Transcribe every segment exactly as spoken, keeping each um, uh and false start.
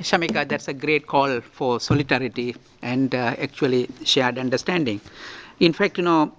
Shamika, that's a great call for solidarity and uh, actually shared understanding. In fact, you know,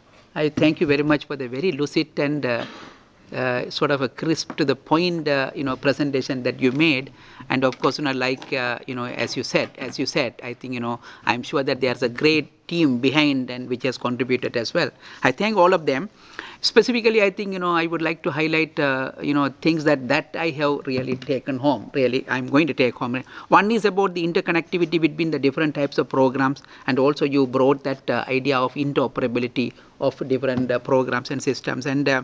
I thank you very much for the very lucid and uh, uh, sort of a crisp to the point, uh, you know, presentation that you made. And of course, you know, like uh, you know, as you said, as you said, I think you know, I'm sure that there's a great team behind and which has contributed as well. I thank all of them. Specifically, I think you know I would like to highlight uh, you know things that that I have really taken home. Really, I'm going to take home. One is about the interconnectivity between the different types of programs, and also you brought that uh, idea of interoperability of different uh, programs and systems, and uh,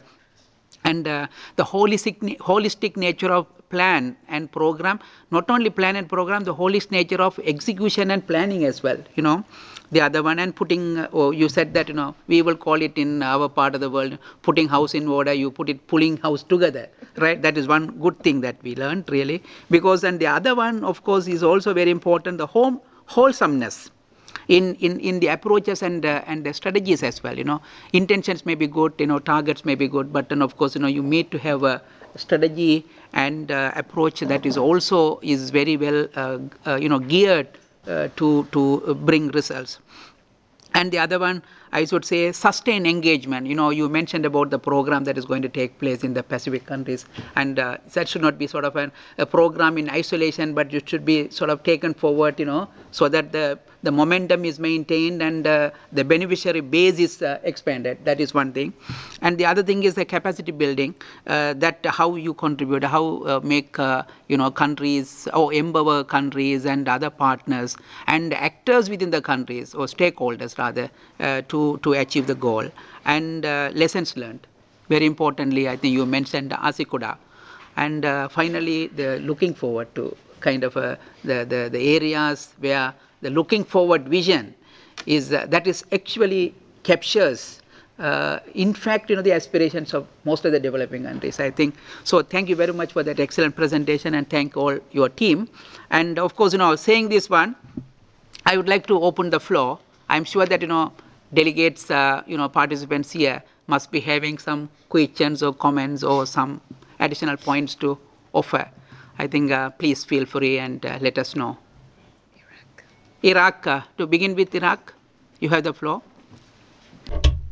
and uh, the holistic holistic nature of plan and program. Not only plan and program, the holistic nature of execution and planning as well, you know the other one. And putting uh, oh, you said that you know we will call it in our part of the world putting house in order, you put it pulling house together, right? That is one good thing that we learned, really. Because, and the other one of course is also very important, the home wholesomeness in, in, in the approaches and uh, and the strategies as well. You know, intentions may be good, you know, targets may be good, but then of course, you know, you need to have a strategy and uh, approach that is also is very well, uh, uh, you know, geared uh, to to bring results. And the other one, I should say, sustained engagement. You know, you mentioned about the program that is going to take place in the Pacific countries, and uh, that should not be sort of an, a program in isolation, but it should be sort of taken forward, you know, so that the the momentum is maintained and uh, the beneficiary base is uh, expanded. That is one thing. And the other thing is the capacity building, uh, that how you contribute, how uh, make uh, you know countries or empower countries and other partners and actors within the countries or stakeholders rather, uh, to to achieve the goal. And uh, lessons learned, very importantly, I think you mentioned Asikuda. And uh, finally, the looking forward to kind of uh, the, the the areas where the looking forward vision is uh, that is actually captures uh, in fact, you know, the aspirations of most of the developing countries, I think. So thank you very much for that excellent presentation, and thank all your team. And of course, you know, saying this one, I would like to open the floor. I'm sure that, you know, delegates, uh, you know, participants here must be having some questions or comments or some additional points to offer. I think, uh, please feel free and uh, let us know. Iraq, uh, to begin with Iraq, you have the floor.